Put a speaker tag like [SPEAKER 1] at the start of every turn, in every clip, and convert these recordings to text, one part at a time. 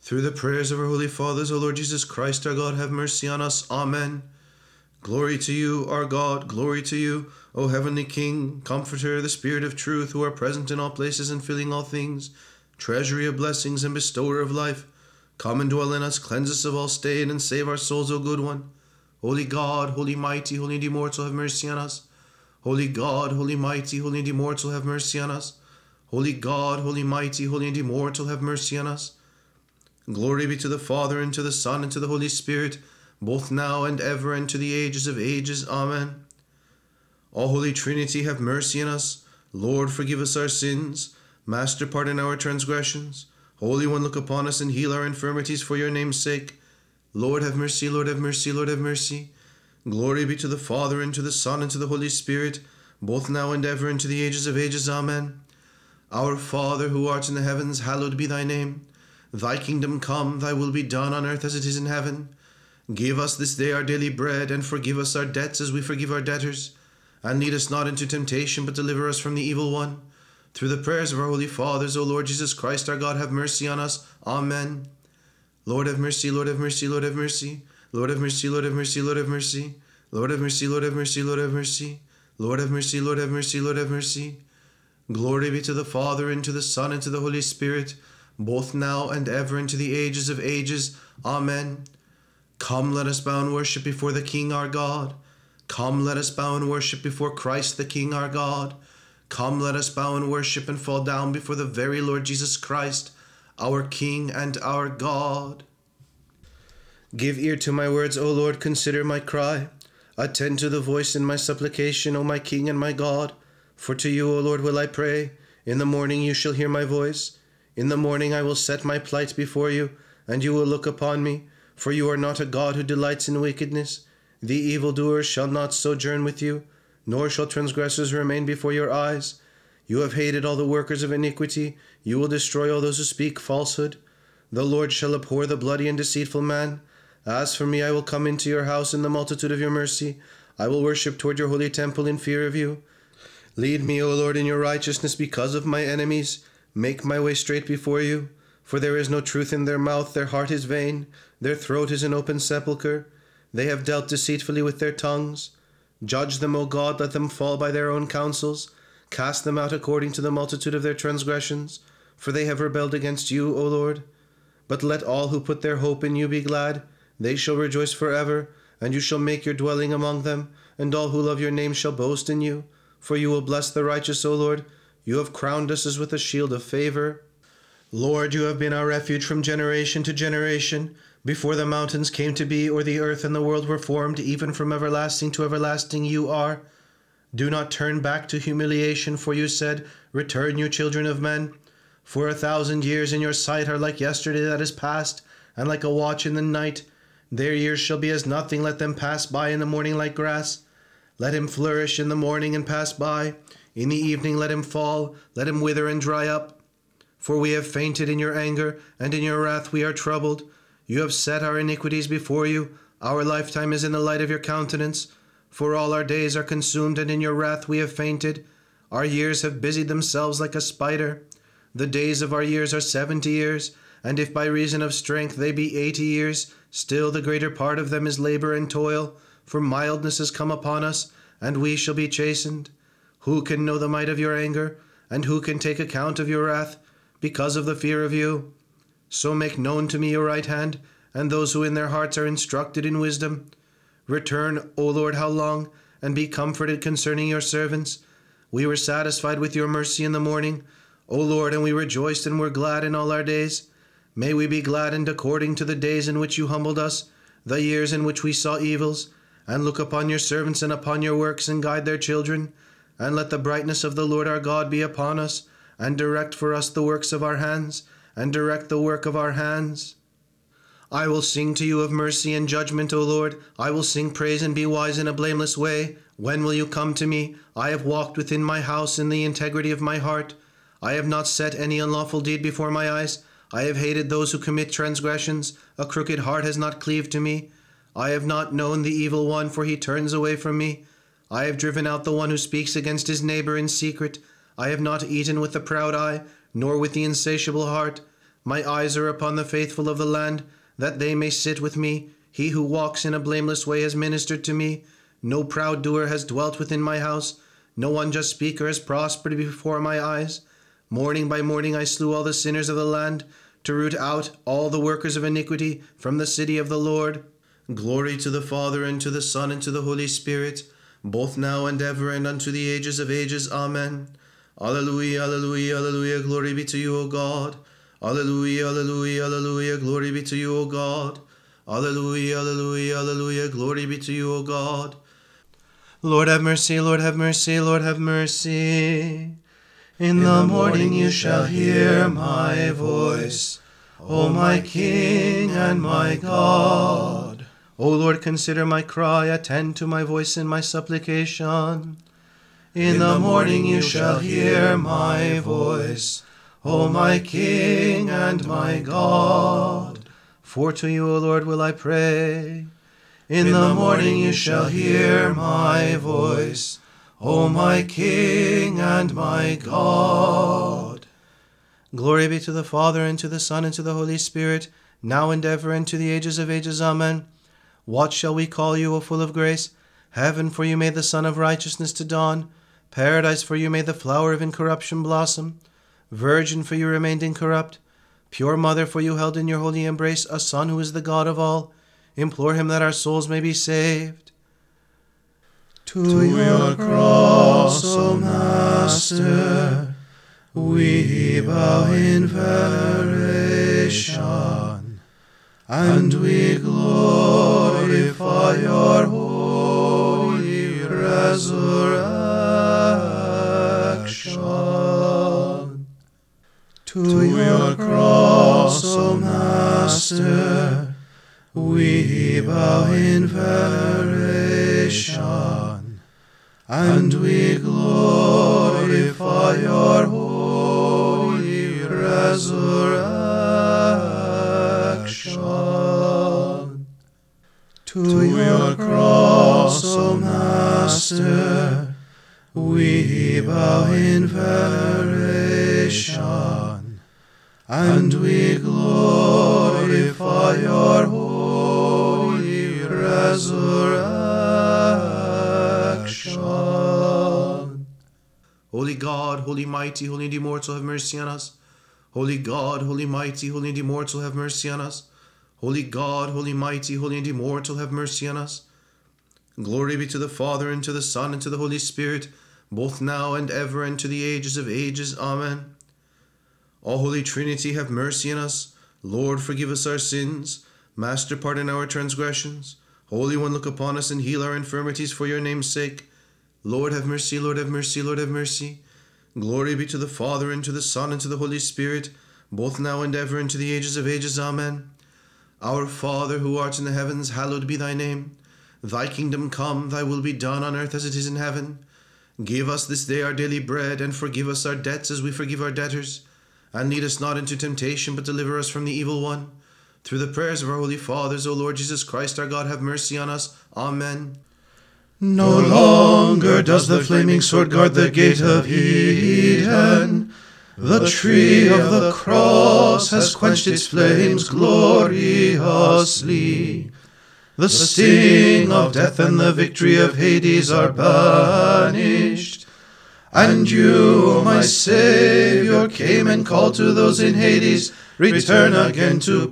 [SPEAKER 1] Through the prayers of our holy fathers, O Lord Jesus Christ, our God, have mercy on us. Amen. Glory to you, our God, glory to you, O heavenly King, Comforter, the Spirit of truth, who are present in all places and filling all things, treasury of blessings and bestower of life. Come and dwell in us, cleanse us of all stain, and save our souls, O good one. Holy God, holy mighty, holy and immortal, have mercy on us. Holy God, holy mighty, holy and immortal, have mercy on us. Holy God, holy mighty, holy and immortal, have mercy on us. Glory be to the Father, and to the Son, and to the Holy Spirit, both now and ever, and to the ages of ages. Amen. O Holy Trinity, have mercy on us. Lord, forgive us our sins. Master, pardon our transgressions. Holy One, look upon us and heal our infirmities for your name's sake. Lord, have mercy, Lord, have mercy, Lord, have mercy. Glory be to the Father, and to the Son, and to the Holy Spirit, both now and ever, and to the ages of ages. Amen. Our Father, who art in the heavens, hallowed be thy name. Thy kingdom come, thy will be done on earth as it is in heaven. Give us this day our daily bread, and forgive us our debts as we forgive our debtors. And lead us not into temptation, but deliver us from the evil one. Through the prayers of our holy fathers, O Lord Jesus Christ, our God, have mercy on us. Amen. Lord, have mercy, Lord, have mercy, Lord, have mercy. Lord, have mercy, Lord, have mercy, Lord, have mercy. Lord, have mercy, Lord, have mercy, Lord, have mercy. Lord, have mercy, Lord, have mercy, Lord, have mercy. Glory be to the Father, and to the Son, and to the Holy Spirit, both now and ever, and to the ages of ages. Amen. Come, let us bow and worship before the King our God. Come, let us bow and worship before Christ the King our God. Come, let us bow and worship and fall down before the very Lord Jesus Christ, our King and our God. Give ear to my words, O Lord, consider my cry. Attend to the voice in my supplication, O my King and my God. For to you, O Lord, will I pray. In the morning you shall hear my voice. In the morning I will set my plight before you, and you will look upon me. For you are not a God who delights in wickedness. The evildoers shall not sojourn with you, nor shall transgressors remain before your eyes. You have hated all the workers of iniquity. You will destroy all those who speak falsehood. The Lord shall abhor the bloody and deceitful man. As for me, I will come into your house in the multitude of your mercy. I will worship toward your holy temple in fear of you. Lead me, O Lord, in your righteousness because of my enemies. Make my way straight before you. For there is no truth in their mouth, their heart is vain, their throat is an open sepulchre. They have dealt deceitfully with their tongues. Judge them, O God, let them fall by their own counsels. Cast them out according to the multitude of their transgressions, for they have rebelled against you, O Lord. But let all who put their hope in you be glad. They shall rejoice forever, and you shall make your dwelling among them, and all who love your name shall boast in you. For you will bless the righteous, O Lord. You have crowned us as with a shield of favor. Lord, you have been our refuge from generation to generation. Before the mountains came to be, or the earth and the world were formed, even from everlasting to everlasting you are. Do not turn back to humiliation, for you said, Return, you children of men. For 1,000 years in your sight are like yesterday that is past, and like a watch in the night. Their years shall be as nothing, let them pass by in the morning like grass. Let him flourish in the morning and pass by. In the evening let him fall, let him wither and dry up. For we have fainted in your anger, and in your wrath we are troubled. You have set our iniquities before you. Our lifetime is in the light of your countenance. For all our days are consumed, and in your wrath we have fainted. Our years have busied themselves like a spider. The days of our years are 70 years, and if by reason of strength they be 80 years, still the greater part of them is labor and toil. For mildness has come upon us, and we shall be chastened. Who can know the might of your anger, and who can take account of your wrath, because of the fear of you? So make known to me your right hand, and those who in their hearts are instructed in wisdom. Return, O Lord, how long, and be comforted concerning your servants. We were satisfied with your mercy in the morning, O Lord, and we rejoiced and were glad in all our days. May we be gladdened according to the days in which you humbled us, the years in which we saw evils, and look upon your servants and upon your works, and guide their children. And let the brightness of the Lord our God be upon us, and direct for us the works of our hands, and direct the work of our hands. I will sing to you of mercy and judgment, O Lord. I will sing praise and be wise in a blameless way. When will you come to me? I have walked within my house in the integrity of my heart. I have not set any unlawful deed before my eyes. I have hated those who commit transgressions. A crooked heart has not cleaved to me. I have not known the evil one, for he turns away from me. I have driven out the one who speaks against his neighbor in secret. I have not eaten with the proud eye, nor with the insatiable heart. My eyes are upon the faithful of the land, that they may sit with me. He who walks in a blameless way has ministered to me. No proud doer has dwelt within my house. No unjust speaker has prospered before my eyes. Morning by morning I slew all the sinners of the land, to root out all the workers of iniquity from the city of the Lord. Glory to the Father, and to the Son, and to the Holy Spirit, both now and ever, and unto the ages of ages. Amen. Alleluia, alleluia, alleluia, glory be to you, O God. Alleluia, alleluia, alleluia, glory be to you, O God. Alleluia, alleluia, alleluia, glory be to you, O God. Lord have mercy, Lord have mercy, Lord have mercy. In the morning you shall hear my voice, O my King and my God. O Lord, consider my cry, attend to my voice and my supplication. In the morning you shall hear my voice, O my King and my God. For to you, O Lord, will I pray. In the morning you shall hear my voice, O my King and my God. Glory be to the Father, and to the Son, and to the Holy Spirit, now and ever, and to the ages of ages. Amen. What shall we call you, O full of grace? Heaven, for you made the Son of righteousness to dawn. Paradise, for you made the flower of incorruption blossom. Virgin, for you remained incorrupt. Pure Mother, for you held in your holy embrace a Son who is the God of all. Implore him that our souls may be saved. To your cross, O Master, we bow in veneration, and we glorify your holy resurrection. To your cross, O Master, we bow in veneration, and we glorify your holy resurrection. To your cross, O Master, we bow in veneration, and we glorify your holy resurrection. Holy God, holy mighty, holy and immortal, have mercy on us. Holy God, holy mighty, holy and immortal, have mercy on us. Holy God, holy mighty, holy and immortal, have mercy on us. Glory be to the Father, and to the Son, and to the Holy Spirit, both now and ever, and to the ages of ages. Amen. O Holy Trinity, have mercy on us. Lord, forgive us our sins. Master, pardon our transgressions. Holy One, look upon us and heal our infirmities for your name's sake. Lord, have mercy, Lord, have mercy, Lord, have mercy. Glory be to the Father, and to the Son, and to the Holy Spirit, both now and ever, and to the ages of ages. Amen. Our Father, who art in the heavens, hallowed be thy name. Thy kingdom come, thy will be done on earth as it is in heaven. Give us this day our daily bread, and forgive us our debts as we forgive our debtors. And lead us not into temptation, but deliver us from the evil one. Through the prayers of our holy fathers, O Lord Jesus Christ, our God, have mercy on us. Amen.
[SPEAKER 2] No longer does the flaming sword guard the gate of Eden. The tree of the cross has quenched its flames gloriously. The sting of death and the victory of Hades are banished. And you, my Saviour, came and called to those in Hades, return again to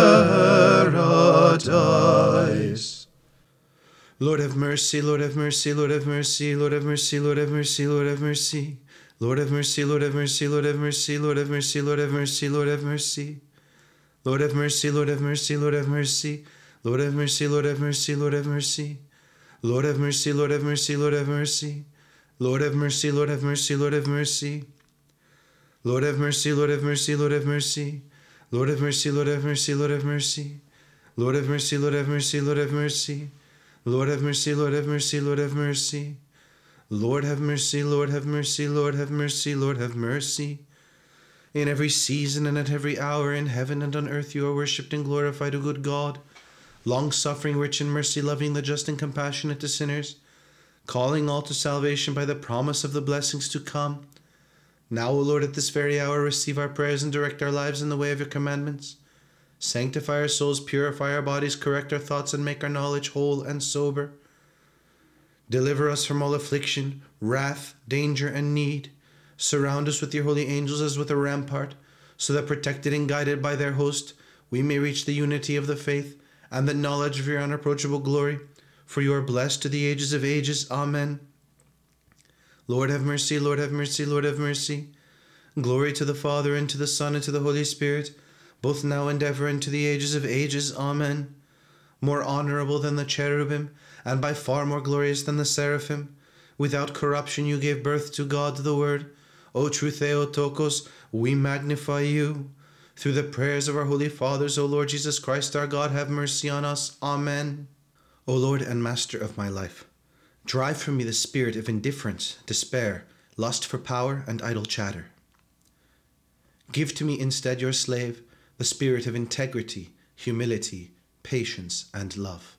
[SPEAKER 2] paradise.
[SPEAKER 1] Lord have mercy, Lord have mercy, Lord have mercy, Lord have mercy, Lord have mercy, Lord have mercy. Lord have mercy, Lord have mercy, Lord have mercy, Lord have mercy, Lord have mercy, Lord have mercy. Lord have mercy, Lord have mercy, Lord have mercy. Lord have mercy, Lord have mercy, Lord have mercy. Lord have mercy, Lord have mercy, Lord have mercy. Lord have mercy, Lord have mercy, Lord have mercy. Lord have mercy, Lord have mercy, Lord have mercy. Lord have mercy, Lord have mercy, Lord have mercy. Lord have mercy, Lord have mercy, Lord have mercy. Lord have mercy, Lord have mercy, Lord have mercy. Lord have mercy, Lord have mercy, Lord have mercy, Lord have mercy. In every season and at every hour, in heaven and on earth, you are worshipped and glorified, O good God, long-suffering, rich in mercy, loving the just and compassionate to sinners, calling all to salvation by the promise of the blessings to come. Now, O Lord, at this very hour, receive our prayers and direct our lives in the way of your commandments. Sanctify our souls, purify our bodies, correct our thoughts, and make our knowledge whole and sober. Deliver us from all affliction, wrath, danger, and need. Surround us with your holy angels as with a rampart, so that protected and guided by their host, we may reach the unity of the faith and the knowledge of your unapproachable glory. For you are blessed to the ages of ages. Amen. Lord have mercy, Lord have mercy, Lord have mercy. Glory to the Father, and to the Son, and to the Holy Spirit, both now and ever, and to the ages of ages. Amen. More honorable than the cherubim, and by far more glorious than the seraphim, without corruption you gave birth to God the Word. O true Theotokos, we magnify you. Through the prayers of our holy fathers, O Lord Jesus Christ our God, have mercy on us. Amen. O Lord and Master of my life, drive from me the spirit of indifference, despair, lust for power, and idle chatter. Give to me instead, your slave, the spirit of integrity, humility, patience, and love.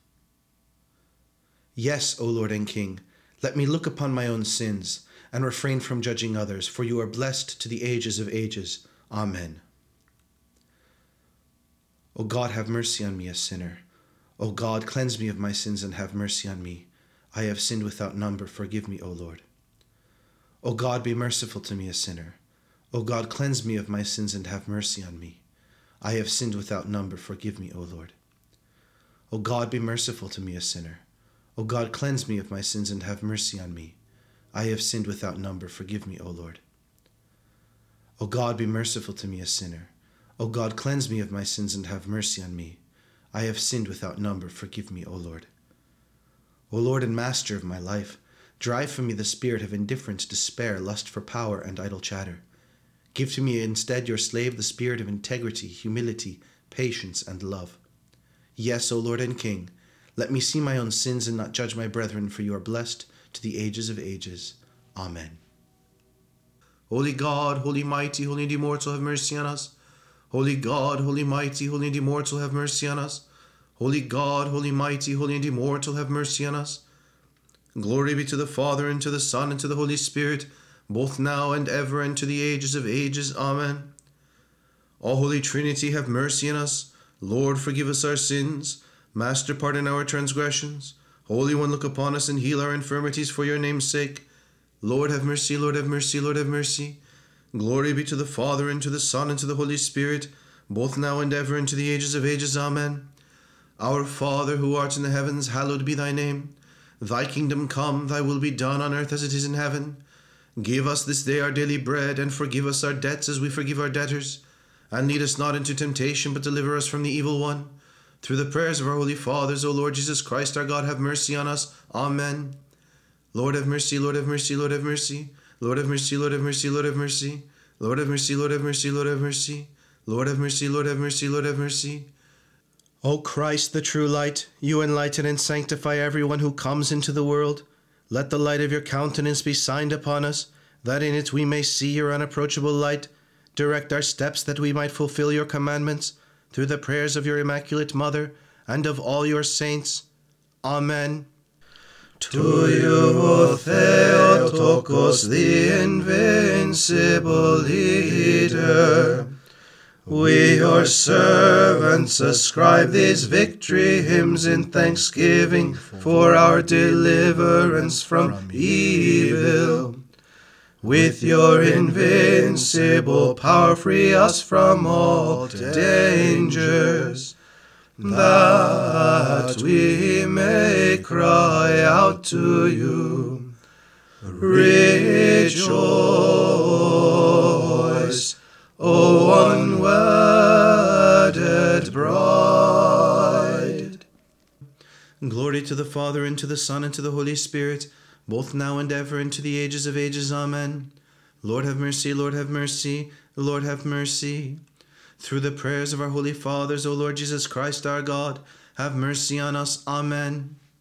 [SPEAKER 1] Yes, O Lord and King, let me look upon my own sins and refrain from judging others, for you are blessed to the ages of ages. Amen. O God, have mercy on me, a sinner. O God, cleanse me of my sins and have mercy on me. I have sinned without number. Forgive me, O Lord. O God, be merciful to me, a sinner. O God, cleanse me of my sins and have mercy on me. I have sinned without number. Forgive me, O Lord. O God, be merciful to me, a sinner. O God, cleanse me of my sins and have mercy on me. I have sinned without number. Forgive me, O Lord. O God, be merciful to me, a sinner. O God, cleanse me of my sins and have mercy on me. I have sinned without number. Forgive me, O Lord. O Lord and Master of my life, drive from me the spirit of indifference, despair, lust for power, and idle chatter. Give to me instead, your slave, the spirit of integrity, humility, patience, and love. Yes, O Lord and King, let me see my own sins and not judge my brethren, for you are blessed to the ages of ages. Amen. Holy God, holy mighty, holy and immortal, have mercy on us. Holy God, holy mighty, holy and immortal, have mercy on us. Holy God, holy mighty, holy and immortal, have mercy on us. Glory be to the Father, and to the Son, and to the Holy Spirit, both now and ever, and to the ages of ages. Amen. O Holy Trinity, have mercy on us. Lord, forgive us our sins. Master, pardon our transgressions. Holy One, look upon us and heal our infirmities for your name's sake. Lord, have mercy, Lord, have mercy, Lord, have mercy. Glory be to the Father, and to the Son, and to the Holy Spirit, both now and ever, and to the ages of ages. Amen. Our Father, who art in the heavens, hallowed be thy name. Thy kingdom come, thy will be done on earth as it is in heaven. Give us this day our daily bread, and forgive us our debts as we forgive our debtors. And lead us not into temptation, but deliver us from the evil one. Through the prayers of our holy fathers, O Lord Jesus Christ our God, have mercy on us. Amen. Lord have mercy, Lord have mercy, Lord have mercy. Lord have mercy, Lord have mercy, Lord have mercy. Lord have mercy, Lord have mercy, Lord have mercy. Lord have mercy, Lord have mercy, Lord have mercy. O Christ, the true light, you enlighten and sanctify everyone who comes into the world. Let the light of your countenance be shined upon us, that in it we may see your unapproachable light. Direct our steps that we might fulfill your commandments, through the prayers of your Immaculate Mother and of all your saints. Amen.
[SPEAKER 2] To you, O Theotokos, the invincible leader, we, your servants, ascribe these victory hymns in thanksgiving for our deliverance from evil. With your invincible power, free us from all dangers, that we may cry out to you. Rejoice, O unwedded bride.
[SPEAKER 1] Glory to the Father, and to the Son, and to the Holy Spirit, both now and ever, and to the ages of ages. Amen. Lord have mercy, Lord have mercy, Lord have mercy. Through the prayers of our holy fathers, O Lord Jesus Christ our God, have mercy on us. Amen.